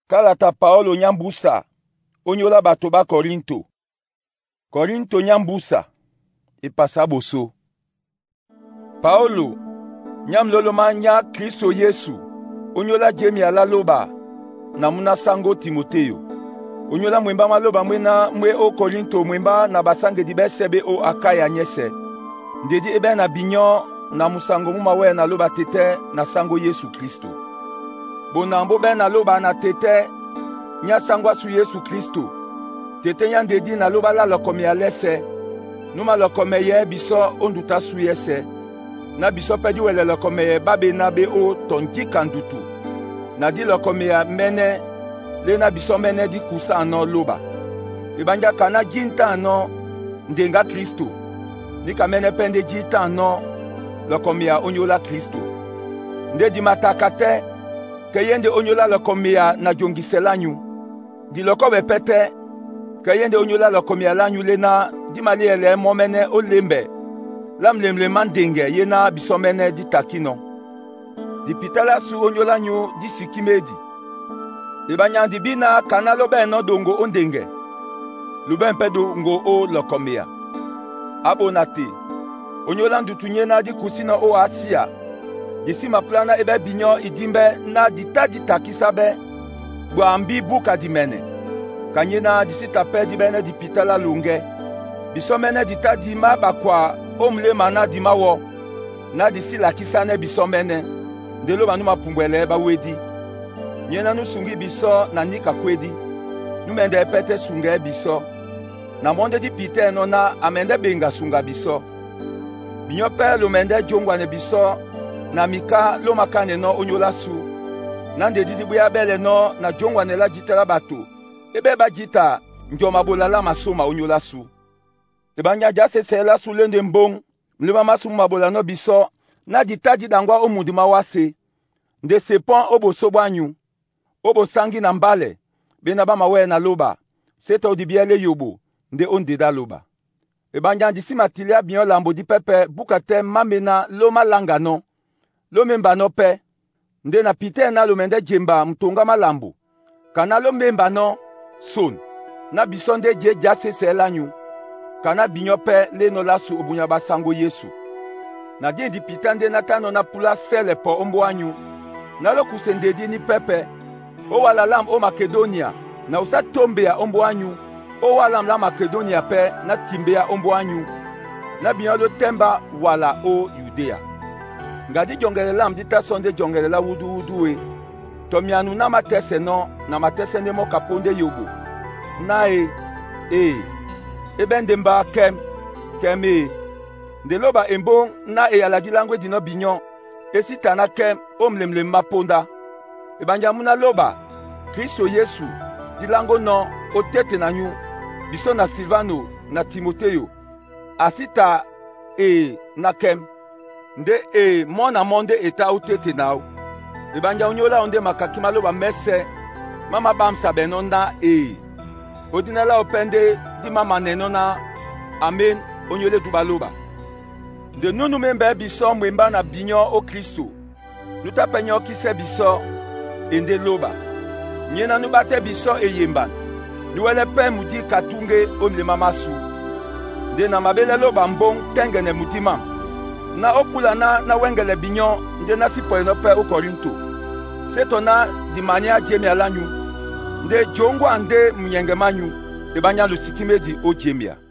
Kalata Paulo nyambusa onyola bato ba Korinto. Korinto nyambusa epasa boso. Paulo nyamloloma nya Kristo Yesu onyola jemi ala loba na muna sango Timoteo. Onyola mwemba maloba mwena mwe o Korinto mwemba na basange di besebe o Akaya nyese. Ndedi ebe na binyo na musango mumawe na loba tete na sango Yesu Kristo. Bonambo ben na loba na tete nya sangwa su Yesu Kristo. Tete nya ndedi na loba la lokome ya lese. Numa lokome ye biso onduta su yese. Na biso pedi wele lokome ye babe na be o tonki kandutu. Na di lokome ya mene le na biso mene di kusa ano loba. Ibanja kana jinta ano ndenga Kristo. Nika mene pende jinta ano lokome ya onyola Kristo. Nde di matakate kayende onyola lokome ya na jongiselanyu. Di lokobe pete kayende onyola lokome ya lanyu le na di mali ele momene o lembe. Lam lemle mandenge yena biso mene di takino. Di pitala su onyola nyu di sikimedi. Ibanyandi bina kana lobe no dongo ondenge. Luben pedo ngo o lokomea. Abonati. Onyola ndutunye na di kusina o asia. Disi maplana ebe binyo idimbe na di takisabe. Buambi buka di mene. Kanyena disi tape di bene di pitala lunge. Biso mene di ta di ma bakwa omle mana di mawo. Na disi lakisane biso mene. Ndelo manuma pungwele ba wedi. Nyena nu sungi biso na nika kwedi. Numende pete sunga biso. Na monde di pite no na amende benga sunga biso. Binyo pe lumende jongwane biso. Na mika lo makane no onyola su. Nande didi buya bele no na jongwane la jitela bato. Ebe ba jita njoma bolala masoma onyola su. Ebanya jase se la su lende mbong. Mlema masu mabola no biso. Na dita dangwa omudima wase. Nde sepon obo sobwanyu. Obo sangi na mbale. Bena ba mawe na loba. Seta odibiele yobo. Nde ondeda loba. Ebanya disi matilia binyo lambo di pepe. Bukate mamena loma langa no. Lomemba no pe. Nde na pite na lomende jemba mtonga malambo. Kana lomemba no son. Na bisonde je jase se lanyu. Kana binyo pe le no lasu obunya basango Yesu. Na die di pitande na tano na pula sele po ombo anyu. Na lo kusendedi ni pepe. O wala lam o Makedonia. Na usa tombe ya ombo anyu. O wala la Makedonia pe na timbe ya ombo anyu. Na binyo lo temba wala o Judea. Ngadi jongele lam dita sonde jongele la wudu we. Tomianu na matese no, na matese ne mo kaponde yogo. Na ebende mba kem Ndeloba embong na aladi langwe dino binyon. Esita na kem omlemle maponda. Ebanja muna loba. Kristo Yesu dilango no otete na nyu. Biso na Silvano na Timoteo. Asita na kem. Nde mona monde eta otete nao. Ebanja onyola onde makakima loba mese. Mama bamsa benonda Odinela opende di mama nenona. Amen onyole dubaloba. De nunu membe biso mwemba na binyo o Kristo. Nuta penyo kise biso ende loba. Nyena nubate biso yemban. Nuwele pe mudi katunge omle mamasu. De na mabele loba mbong tengene mutima. Na opula na wengele binyo nde nasi poeno pe o Korinto. Seto na di mania jemi alanyu. Nde jongwa nde mnyenge manyu. Ebanya lusikimedi o jemia.